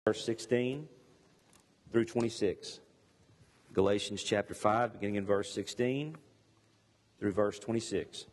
verse 16 through 26. Galatians chapter 5, beginning in verse 16 through verse 26.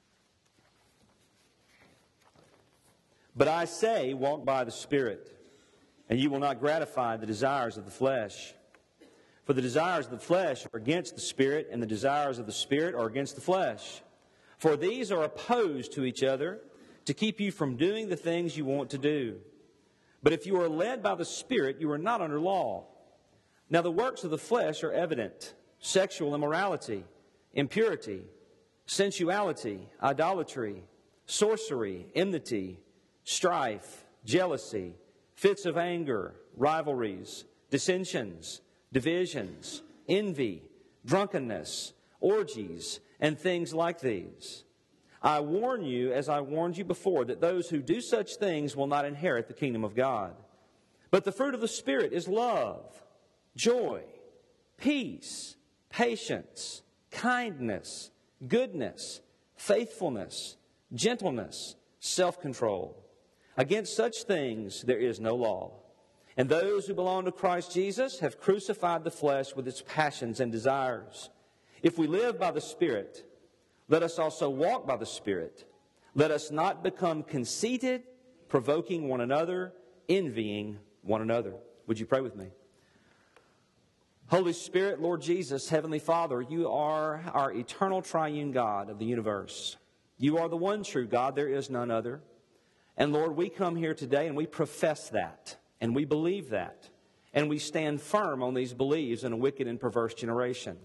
But I say, walk by the Spirit, and you will not gratify the desires of the flesh. For the desires of the flesh are against the Spirit, and the desires of the Spirit are against the flesh. For these are opposed to each other, to keep you from doing the things you want to do. But if you are led by the Spirit, you are not under law. Now the works of the flesh are evident: sexual immorality, impurity, sensuality, idolatry, sorcery, enmity, strife, jealousy, fits of anger, rivalries, dissensions, divisions, envy, drunkenness, orgies, and things like these. I warn you, as I warned you before, that those who do such things will not inherit the kingdom of God. But the fruit of the Spirit is love, joy, peace, patience, kindness, goodness, faithfulness, gentleness, self-control. Against such things there is no law. And those who belong to Christ Jesus have crucified the flesh with its passions and desires. If we live by the Spirit, let us also walk by the Spirit. Let us not become conceited, provoking one another, envying one another. Would you pray with me? Holy Spirit, Lord Jesus, Heavenly Father, you are our eternal triune God of the universe. You are the one true God. There is none other. And Lord, we come here today and we profess that, and we believe that, and we stand firm on these beliefs in a wicked and perverse generation.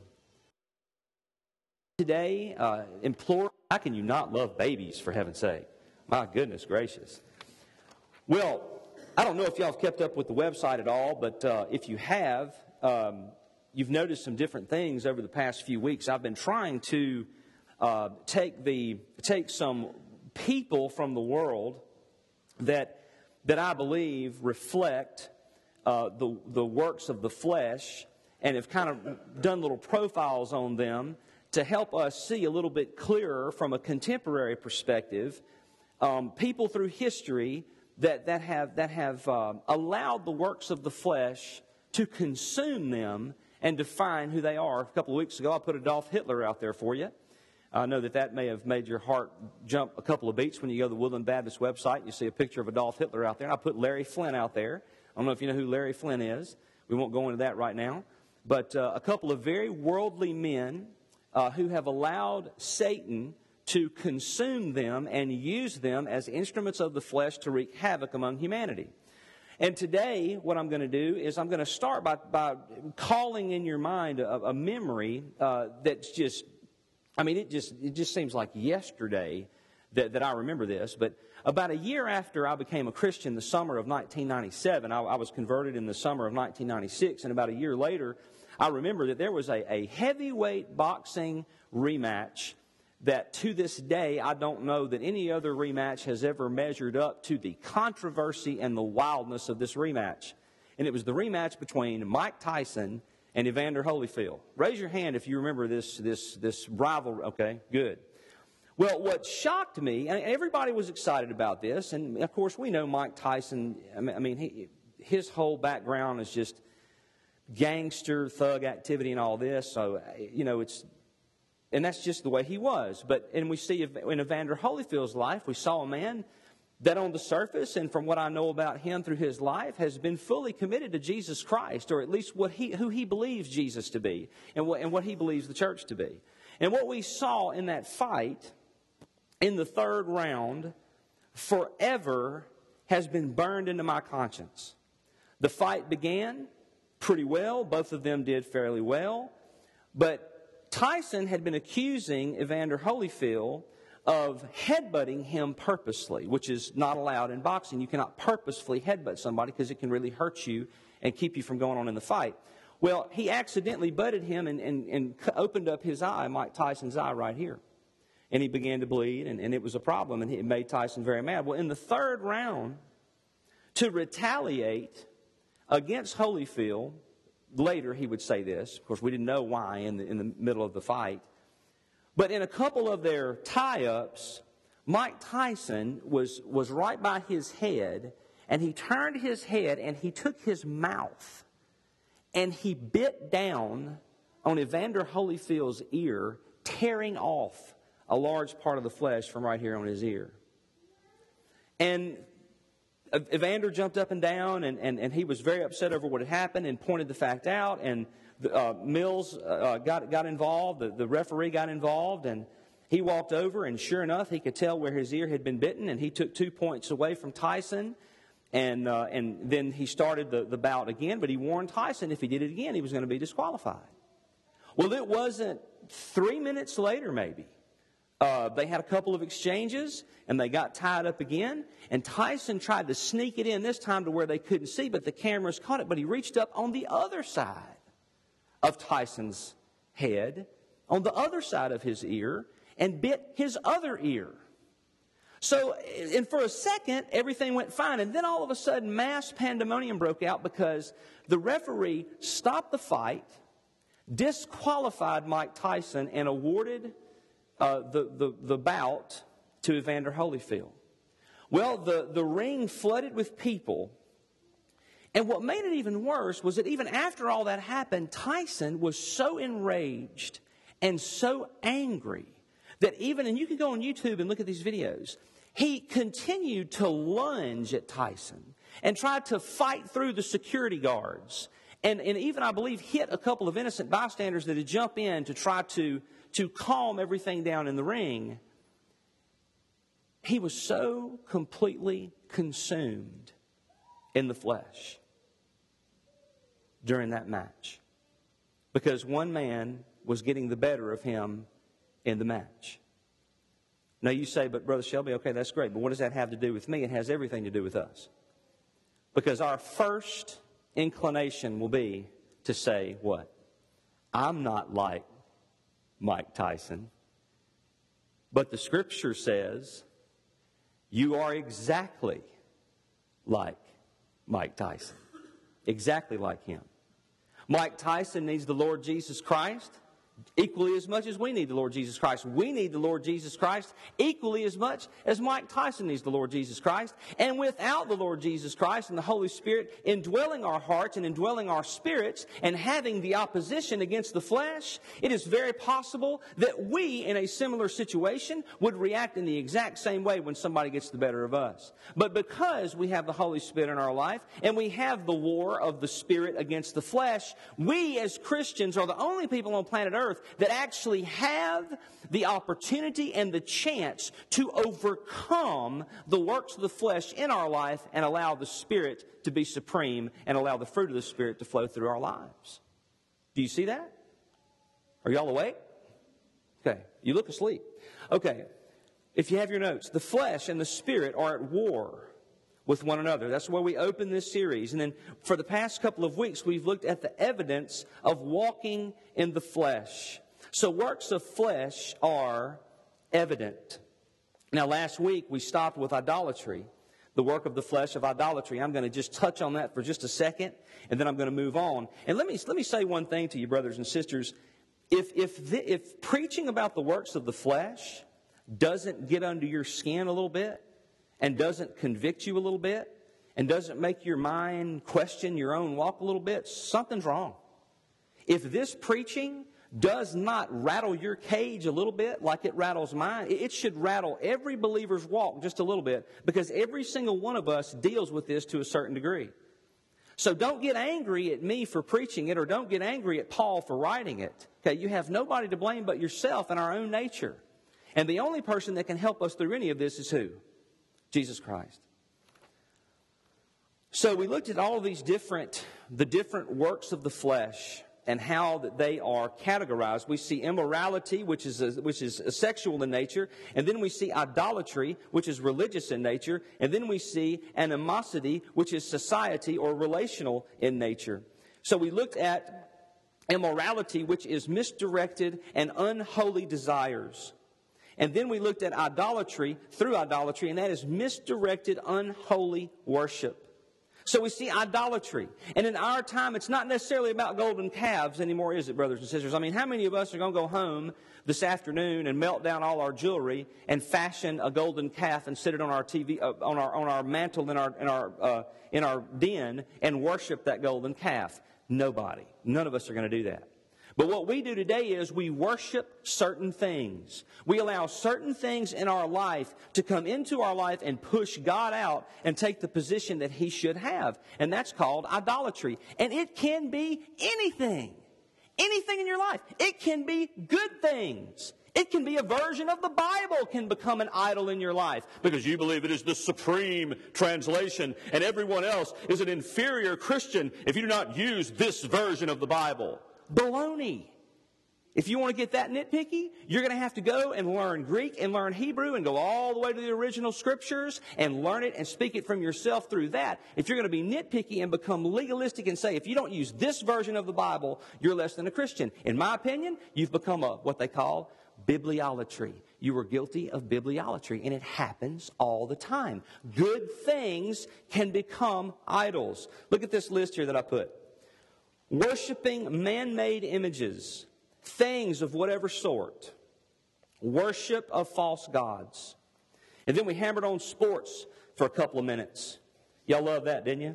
Today, implore, how can you not love babies, for heaven's sake? My goodness gracious. Well, I don't know if y'all have kept up with the website at all, but if you have, you've noticed some different things over the past few weeks. I've been trying to take some people from the world that I believe reflect the works of the flesh, and have kind of done little profiles on them to help us see a little bit clearer from a contemporary perspective, people through history that have allowed the works of the flesh to consume them and define who they are. A couple of weeks ago, I put Adolf Hitler out there for you. I know that may have made your heart jump a couple of beats when you go to the Woodland Baptist website and you see a picture of Adolf Hitler out there. And I put Larry Flynn out there. I don't know if you know who Larry Flynn is. We won't go into that right now. But a couple of very worldly men who have allowed Satan to consume them and use them as instruments of the flesh to wreak havoc among humanity. And today, what I'm going to do is I'm going to start by calling in your mind a memory that's just, I mean, it just seems like yesterday that I remember this. But about a year after I became a Christian, the summer of 1997, I was converted in the summer of 1996, and about a year later, I remember that there was a heavyweight boxing rematch that to this day, I don't know that any other rematch has ever measured up to the controversy and the wildness of this rematch. And it was the rematch between Mike Tyson and Evander Holyfield. Raise your hand if you remember this rivalry. Okay, good. Well, what shocked me, and everybody was excited about this, and of course we know Mike Tyson, his whole background is just gangster, thug activity and all this, so, and that's just the way he was. And we see in Evander Holyfield's life, we saw a man that on the surface, and from what I know about him through his life, has been fully committed to Jesus Christ, or at least who he believes Jesus to be, and what he believes the church to be. And what we saw in that fight, in the third round, forever has been burned into my conscience. The fight began pretty well. Both of them did fairly well. But Tyson had been accusing Evander Holyfield of headbutting him purposely, which is not allowed in boxing. You cannot purposefully headbutt somebody because it can really hurt you and keep you from going on in the fight. Well, he accidentally butted him and opened up his eye, Mike Tyson's eye right here. And he began to bleed, and it was a problem, and it made Tyson very mad. Well, in the third round, to retaliate against Holyfield, later he would say this. Of course, we didn't know why in the middle of the fight. But in a couple of their tie-ups, Mike Tyson was right by his head, and he turned his head, and he took his mouth, and he bit down on Evander Holyfield's ear, tearing off a large part of the flesh from right here on his ear. And Evander jumped up and down, and he was very upset over what had happened and pointed the fact out. And Mills got involved. The referee got involved, and he walked over, and sure enough, he could tell where his ear had been bitten, and he took 2 points away from Tyson. And then he started the bout again, but he warned Tyson if he did it again, he was going to be disqualified. Well, it wasn't 3 minutes later, maybe. They had a couple of exchanges, and they got tied up again. And Tyson tried to sneak it in this time to where they couldn't see, but the cameras caught it. But he reached up on the other side of Tyson's head, on the other side of his ear, and bit his other ear. So, and for a second, everything went fine. And then all of a sudden, mass pandemonium broke out because the referee stopped the fight, disqualified Mike Tyson, and awarded the bout to Evander Holyfield. Well, the ring flooded with people. And what made it even worse was that even after all that happened, Tyson was so enraged and so angry that even, and you can go on YouTube and look at these videos, he continued to lunge at Tyson and tried to fight through the security guards. And even, I believe, hit a couple of innocent bystanders that had jumped in to try to calm everything down in the ring. He was so completely consumed in the flesh during that match because one man was getting the better of him in the match. Now you say, but Brother Shelby, okay, that's great, but what does that have to do with me? It has everything to do with us. Because our first inclination will be to say what? I'm not like Mike Tyson. But the Scripture says you are exactly like Mike Tyson. Exactly like him. Mike Tyson needs the Lord Jesus Christ equally as much as we need the Lord Jesus Christ. We need the Lord Jesus Christ equally as much as Mike Tyson needs the Lord Jesus Christ. And without the Lord Jesus Christ and the Holy Spirit indwelling our hearts and indwelling our spirits and having the opposition against the flesh, it is very possible that we, in a similar situation, would react in the exact same way when somebody gets the better of us. But because we have the Holy Spirit in our life and we have the war of the Spirit against the flesh, we as Christians are the only people on planet Earth that actually have the opportunity and the chance to overcome the works of the flesh in our life and allow the Spirit to be supreme and allow the fruit of the Spirit to flow through our lives. Do you see that? Are y'all awake? Okay, you look asleep. Okay, if you have your notes, the flesh and the Spirit are at war with one another. That's where we open this series. And then for the past couple of weeks, we've looked at the evidence of walking in the flesh. So works of flesh are evident. Now, last week we stopped with idolatry, the work of the flesh of idolatry. I'm going to just touch on that for just a second, and then I'm going to move on. And let me say one thing to you, brothers and sisters. If preaching about the works of the flesh doesn't get under your skin a little bit, and doesn't convict you a little bit, and doesn't make your mind question your own walk a little bit, something's wrong. If this preaching does not rattle your cage a little bit like it rattles mine, it should rattle every believer's walk just a little bit, because every single one of us deals with this to a certain degree. So don't get angry at me for preaching it, or don't get angry at Paul for writing it. Okay, you have nobody to blame but yourself and our own nature. And the only person that can help us through any of this is who? Jesus Christ. So we looked at all of these the different works of the flesh and how that they are categorized. We see immorality, which is sexual in nature, and then we see idolatry, which is religious in nature, and then we see animosity, which is society or relational in nature. So we looked at immorality, which is misdirected and unholy desires. And then we looked at idolatry, and that is misdirected, unholy worship. So we see idolatry. And in our time, it's not necessarily about golden calves anymore, is it, brothers and sisters? I mean, how many of us are going to go home this afternoon and melt down all our jewelry and fashion a golden calf and sit it on our TV, on our mantle in our den and worship that golden calf? Nobody. None of us are going to do that. But what we do today is we worship certain things. We allow certain things in our life to come into our life and push God out and take the position that He should have. And that's called idolatry. And it can be anything. Anything in your life. It can be good things. It can be a version of the Bible can become an idol in your life because you believe it is the supreme translation and everyone else is an inferior Christian if you do not use this version of the Bible. Baloney. If you want to get that nitpicky, you're going to have to go and learn Greek and learn Hebrew and go all the way to the original scriptures and learn it and speak it from yourself through that. If you're going to be nitpicky and become legalistic and say, if you don't use this version of the Bible, you're less than a Christian. In my opinion, you've become what they call bibliolatry. You were guilty of bibliolatry, and it happens all the time. Good things can become idols. Look at this list here that I put. Worshipping man-made images, things of whatever sort, worship of false gods. And then we hammered on sports for a couple of minutes. Y'all love that, didn't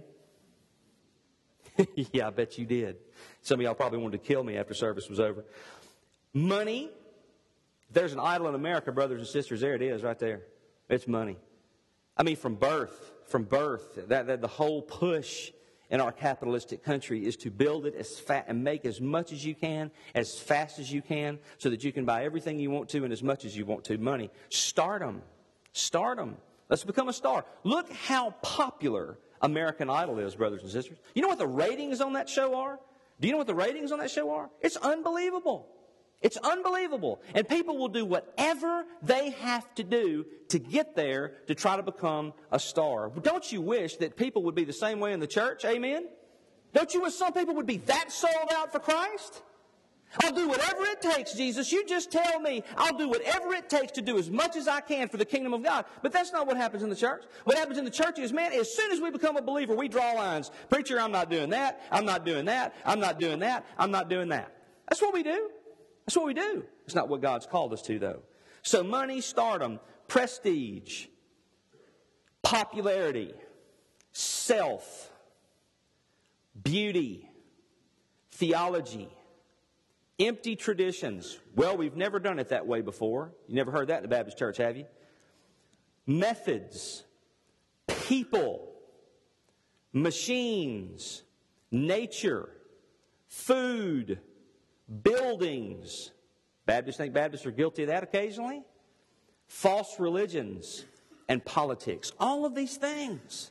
you? Yeah, I bet you did. Some of y'all probably wanted to kill me after service was over. Money. There's an idol in America, brothers and sisters. There it is right there. It's money. I mean, from birth, that the whole push in our capitalistic country is to build it as fast and make as much as you can, as fast as you can, so that you can buy everything you want to and as much as you want to. Money. Stardom. Let's become a star. Look how popular American Idol is, brothers and sisters. You know what the ratings on that show are? Do you know what the ratings on that show are? It's unbelievable. It's unbelievable. And people will do whatever they have to do to get there to try to become a star. Don't you wish that people would be the same way in the church? Amen? Don't you wish some people would be that sold out for Christ? I'll do whatever it takes, Jesus. You just tell me. I'll do whatever it takes to do as much as I can for the kingdom of God. But that's not what happens in the church. What happens in the church is, man, as soon as we become a believer, we draw lines. Preacher, I'm not doing that. I'm not doing that. I'm not doing that. I'm not doing that. That's what we do. That's what we do. It's not what God's called us to, though. So money, stardom, prestige, popularity, self, beauty, theology, empty traditions. Well, we've never done it that way before. You never heard that in the Baptist church, have you? Methods, people, machines, nature, food, buildings. Baptists think Baptists are guilty of that occasionally. False religions and politics. All of these things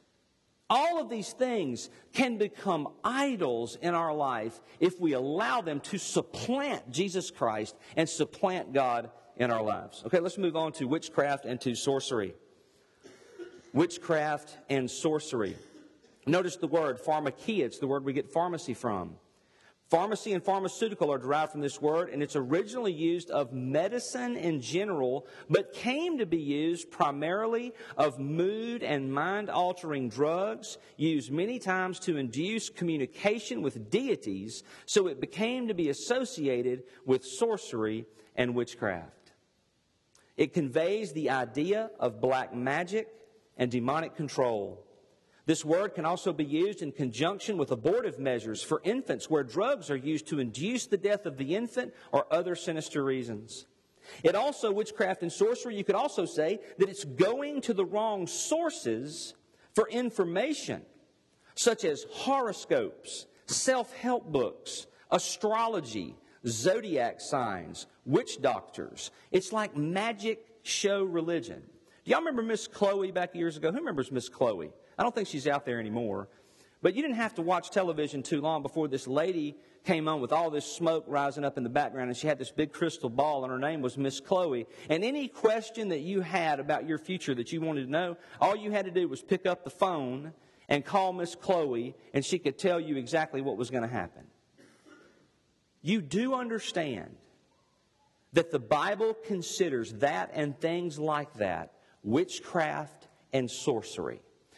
can become idols in our life if we allow them to supplant Jesus Christ and supplant God in our lives. Okay, let's move on to witchcraft and to sorcery. Witchcraft and sorcery. Notice the word pharmakia. It's the word we get pharmacy from. Pharmacy and pharmaceutical are derived from this word, and it's originally used of medicine in general, but came to be used primarily of mood and mind-altering drugs, used many times to induce communication with deities, so it became to be associated with sorcery and witchcraft. It conveys the idea of black magic and demonic control. This word can also be used in conjunction with abortive measures for infants where drugs are used to induce the death of the infant or other sinister reasons. It also, witchcraft and sorcery, you could also say that it's going to the wrong sources for information, such as horoscopes, self-help books, astrology, zodiac signs, witch doctors. It's like magic show religion. Do y'all remember Miss Chloe back years ago? Who remembers Miss Chloe? I don't think she's out there anymore. But you didn't have to watch television too long before this lady came on with all this smoke rising up in the background, and she had this big crystal ball, and her name was Miss Chloe. And any question that you had about your future that you wanted to know, all you had to do was pick up the phone and call Miss Chloe, and she could tell you exactly what was going to happen. You do understand that the Bible considers that and things like that witchcraft and sorcery.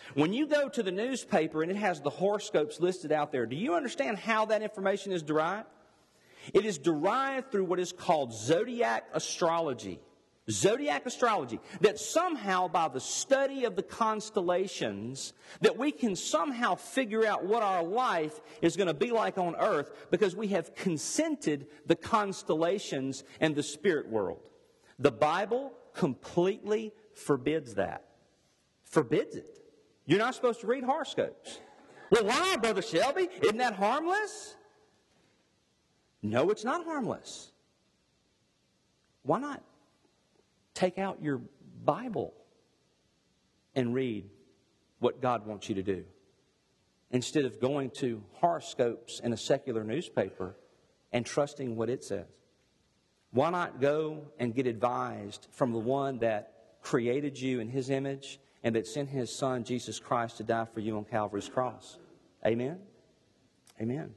When you go to the newspaper and it has the horoscopes listed out there, do you understand how that information is derived? It is derived through what is called zodiac astrology. Zodiac astrology. That somehow by the study of the constellations, that we can somehow figure out what our life is going to be like on earth because we have consented the constellations and the spirit world. The Bible completely forbids that. Forbids it. You're not supposed to read horoscopes. Well, why, Brother Shelby? Isn't that harmless? No, it's not harmless. Why not take out your Bible and read what God wants you to do instead of going to horoscopes in a secular newspaper and trusting what it says? Why not go and get advised from the one that created you in His image and that sent His Son, Jesus Christ, to die for you on Calvary's cross? Amen? Amen.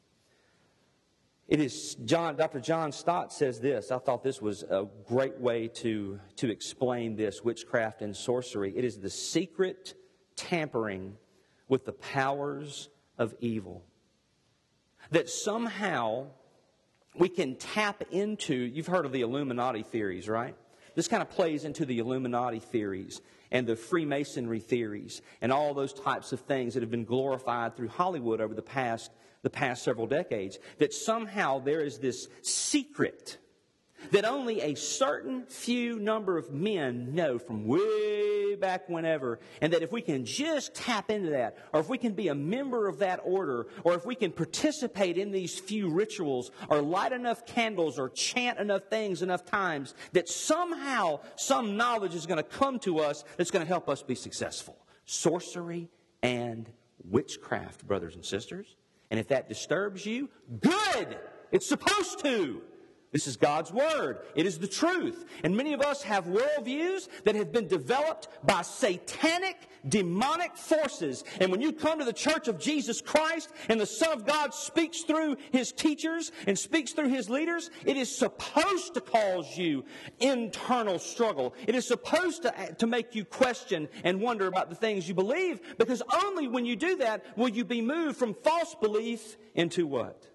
It is Dr. John Stott says this. I thought this was a great way to explain this, witchcraft and sorcery. It is the secret tampering with the powers of evil. That somehow we can tap into, you've heard of the Illuminati theories, right? This kind of plays into the Illuminati theories and the Freemasonry theories and all those types of things that have been glorified through Hollywood over the past several decades, that somehow there is this secret that only a certain few number of men know from way back whenever, and that if we can just tap into that, or if we can be a member of that order, or if we can participate in these few rituals, or light enough candles, or chant enough things enough times, that somehow some knowledge is going to come to us that's going to help us be successful. Sorcery and witchcraft, brothers and sisters. And if that disturbs you, good! It's supposed to. This is God's Word. It is the truth. And many of us have worldviews that have been developed by satanic, demonic forces. And when you come to the Church of Jesus Christ and the Son of God speaks through His teachers and speaks through His leaders, it is supposed to cause you internal struggle. It is supposed to make you question and wonder about the things you believe, because only when you do that will you be moved from false belief into what?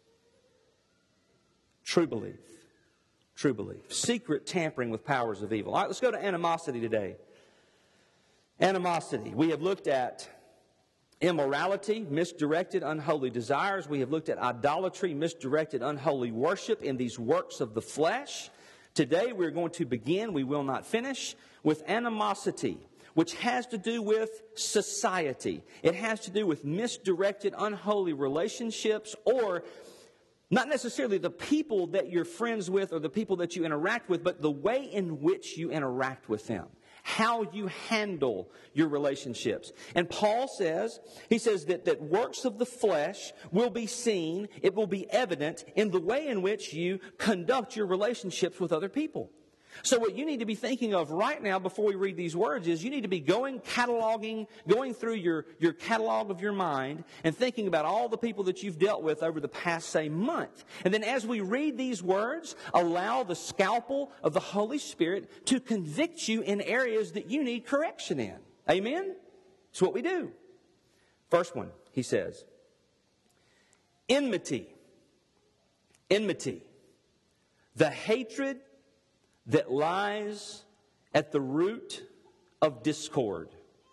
True belief. True belief. Secret tampering with powers of evil. All right, let's go to animosity today. Animosity. We have looked at immorality, misdirected, unholy desires. We have looked at idolatry, misdirected, unholy worship in these works of the flesh. Today we're going to begin, we will not finish, with animosity, which has to do with society. It has to do with misdirected, unholy relationships, or not necessarily the people that you're friends with or the people that you interact with, but the way in which you interact with them. How you handle your relationships. And Paul says, he says that works of the flesh will be seen, it will be evident in the way in which you conduct your relationships with other people. So what you need to be thinking of right now before we read these words is you need to be going through your catalog of your mind and thinking about all the people that you've dealt with over the past, say, month. And then as we read these words, allow the scalpel of the Holy Spirit to convict you in areas that you need correction in. Amen? It's what we do. First one, he says, enmity. Enmity. The hatred that lies at the root of discord.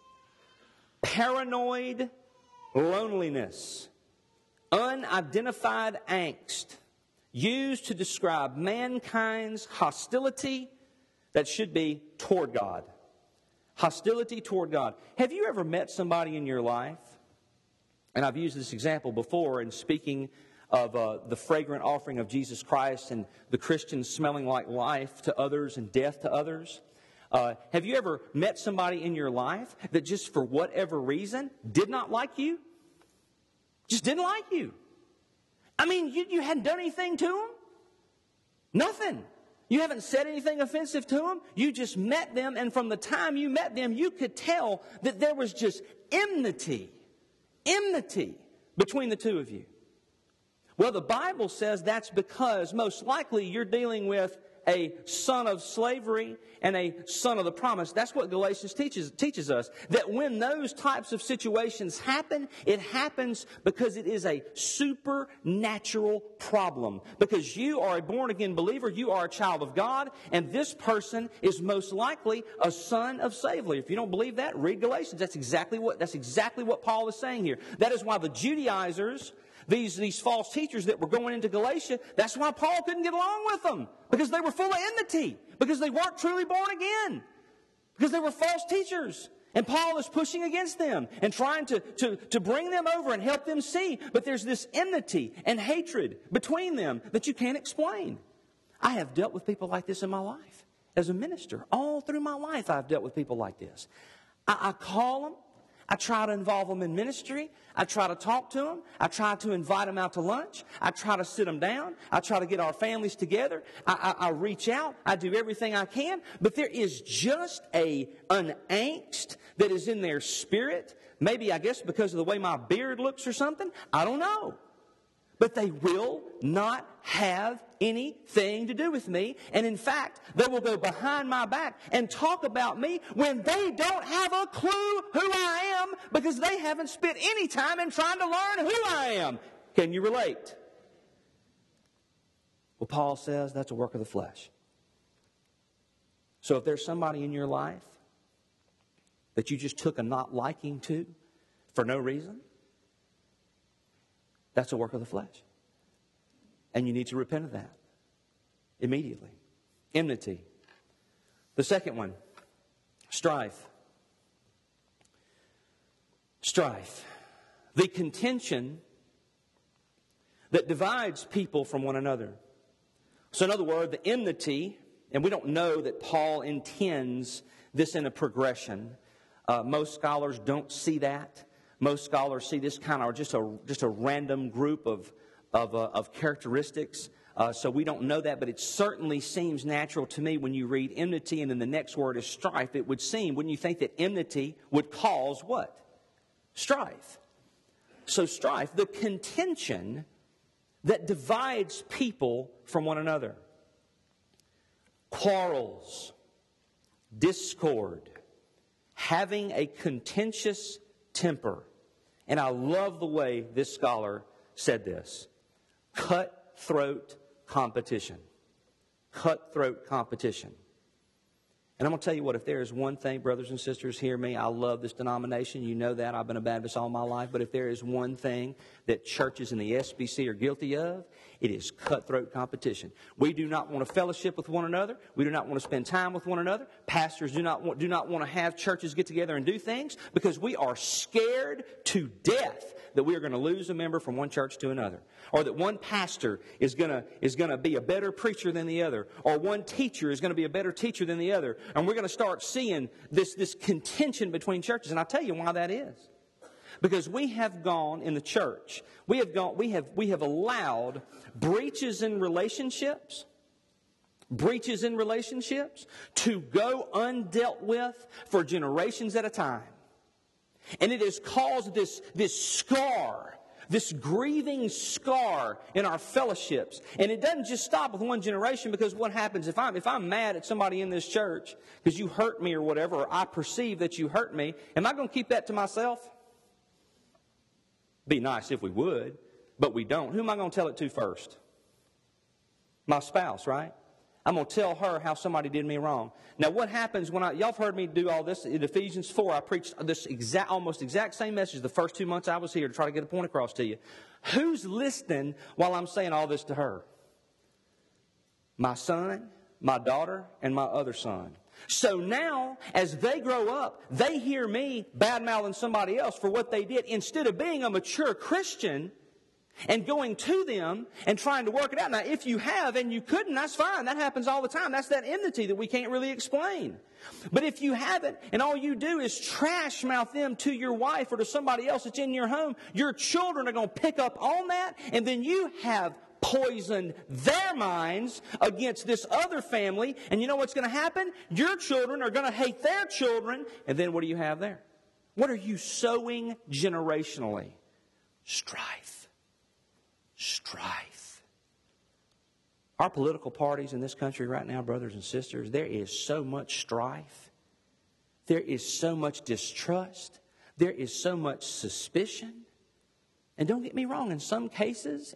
Paranoid loneliness. Unidentified angst. Used to describe mankind's hostility that should be toward God. Hostility toward God. Have you ever met somebody in your life? And I've used this example before in speaking of the fragrant offering of Jesus Christ and the Christians smelling like life to others and death to others. Have you ever met somebody in your life that just for whatever reason did not like you? Just didn't like you. I mean, you hadn't done anything to them. Nothing. You haven't said anything offensive to them. You just met them, and from the time you met them, you could tell that there was just enmity between the two of you. Well, the Bible says that's because most likely you're dealing with a son of slavery and a son of the promise. That's what Galatians teaches us. That when those types of situations happen, it happens because it is a supernatural problem. Because you are a born-again believer, you are a child of God, and this person is most likely a son of slavery. If you don't believe that, read Galatians. That's exactly what Paul is saying here. That is why the Judaizers, these false teachers that were going into Galatia, that's why Paul couldn't get along with them. Because they were full of enmity. Because they weren't truly born again. Because they were false teachers. And Paul is pushing against them and trying to bring them over and help them see. But there's this enmity and hatred between them that you can't explain. I have dealt with people like this in my life. As a minister, all through my life I've dealt with people like this. I call them. I try to involve them in ministry. I try to talk to them. I try to invite them out to lunch. I try to sit them down. I try to get our families together. I reach out. I do everything I can. But there is just an angst that is in their spirit. Maybe, I guess, because of the way my beard looks or something. I don't know. But they will not have anything to do with me. And in fact, they will go behind my back and talk about me when they don't have a clue who I am because they haven't spent any time in trying to learn who I am. Can you relate? Well, Paul says that's a work of the flesh. So if there's somebody in your life that you just took a not liking to for no reason, that's a work of the flesh. And you need to repent of that immediately. Enmity. The second one, strife. Strife. The contention that divides people from one another. So in other words, the enmity, and we don't know that Paul intends this in a progression. Most scholars don't see that. Most scholars see this kind of just a random group of characteristics. So we don't know that, but it certainly seems natural to me when you read enmity and then the next word is strife. It would seem, wouldn't you think that enmity would cause what? Strife. So strife, the contention that divides people from one another. Quarrels, discord, having a contentious temper. And I love the way this scholar said this. Cutthroat competition. Cutthroat competition. And I'm going to tell you what, if there is one thing, brothers and sisters, hear me, I love this denomination. You know that. I've been a Baptist all my life. But if there is one thing that churches in the SBC are guilty of, it is cutthroat competition. We do not want to fellowship with one another. We do not want to spend time with one another. Pastors do not want to have churches get together and do things because we are scared to death that we are going to lose a member from one church to another. Or that one pastor is going to be a better preacher than the other. Or one teacher is going to be a better teacher than the other. And we're going to start seeing this contention between churches. And I'll tell you why that is. Because we have gone in the church, we have allowed breaches in relationships to go undealt with for generations at a time. And it has caused this scar, this grieving scar in our fellowships. And it doesn't just stop with one generation, because what happens if I'm mad at somebody in this church because you hurt me or whatever, or I perceive that you hurt me, am I going to keep that to myself? Be nice if we would, but we don't. Who am I going to tell it to first? My spouse, right? I'm going to tell her how somebody did me wrong. Now, what happens when y'all have heard me do all this in Ephesians 4. I preached this almost exact same message the first 2 months I was here to try to get a point across to you. Who's listening while I'm saying all this to her? My son, my daughter, and my other son. So now, as they grow up, they hear me bad-mouthing somebody else for what they did. Instead of being a mature Christian and going to them and trying to work it out. Now, if you have and you couldn't, that's fine. That happens all the time. That's that enmity that we can't really explain. But if you haven't, and all you do is trash mouth them to your wife or to somebody else that's in your home, your children are going to pick up on that, and then you have poisoned their minds against this other family. And you know what's going to happen? Your children are going to hate their children. And then what do you have there? What are you sowing generationally? Strife. Strife. Our political parties in this country right now, brothers and sisters, there is so much strife. There is so much distrust. There is so much suspicion. And don't get me wrong, in some cases,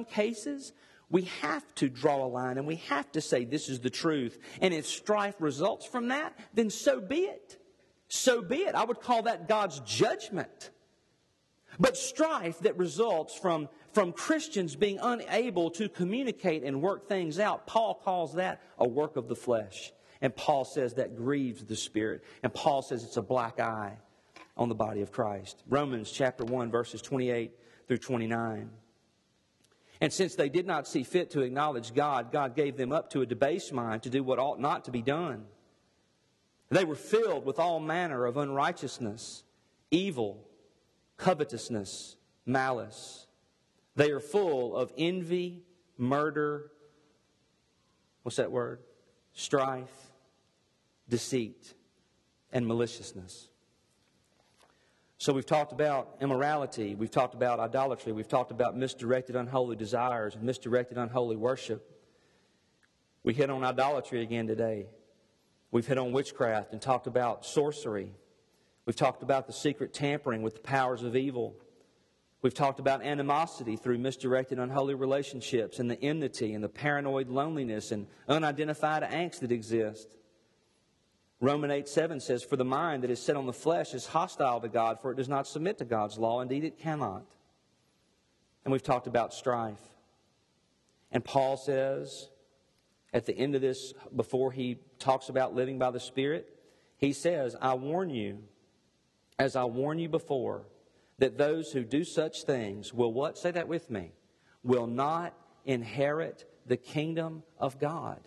we have to draw a line and we have to say this is the truth. And if strife results from that, then so be it. So be it. I would call that God's judgment. But strife that results from Christians being unable to communicate and work things out, Paul calls that a work of the flesh. And Paul says that grieves the Spirit. And Paul says it's a black eye on the body of Christ. Romans chapter 1, verses 28 through 29. And since they did not see fit to acknowledge God, God gave them up to a debased mind to do what ought not to be done. They were filled with all manner of unrighteousness, evil, covetousness, malice. They are full of envy, murder, what's that word? Strife, deceit, and maliciousness. So we've talked about immorality, we've talked about idolatry, we've talked about misdirected unholy desires and misdirected unholy worship. We hit on idolatry again today. We've hit on witchcraft and talked about sorcery. We've talked about the secret tampering with the powers of evil. We've talked about animosity through misdirected unholy relationships and the enmity and the paranoid loneliness and unidentified angst that exist. Romans 8:7 says, "For the mind that is set on the flesh is hostile to God, for it does not submit to God's law. Indeed, it cannot." And we've talked about strife. And Paul says, at the end of this, before he talks about living by the Spirit, he says, "I warn you, as I warned you before, that those who do such things will" what? Say that with me. "Will not inherit the kingdom of God."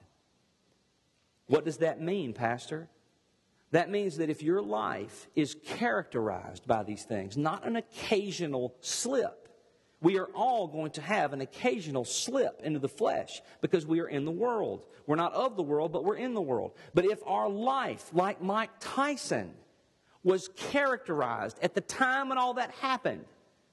What does that mean, Pastor? That means that if your life is characterized by these things, not an occasional slip. We are all going to have an occasional slip into the flesh because we are in the world. We're not of the world, but we're in the world. But if our life, like Mike Tyson, was characterized at the time when all that happened,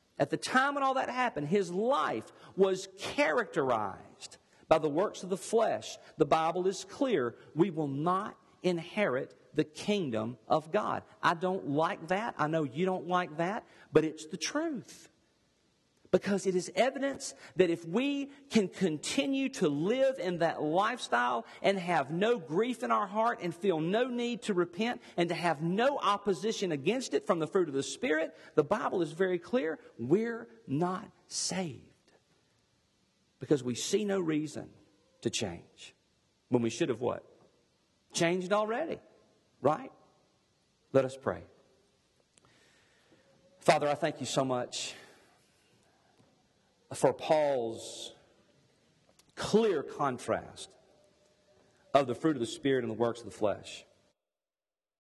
his life was characterized by the works of the flesh, the Bible is clear, we will not inherit the kingdom of God. I don't like that. I know you don't like that, but it's the truth. Because it is evidence that if we can continue to live in that lifestyle and have no grief in our heart and feel no need to repent and to have no opposition against it from the fruit of the Spirit, the Bible is very clear, we're not saved. Because we see no reason to change. When we should have what? Changed already. Right? Let us pray. Father, I thank you so much for Paul's clear contrast of the fruit of the Spirit and the works of the flesh.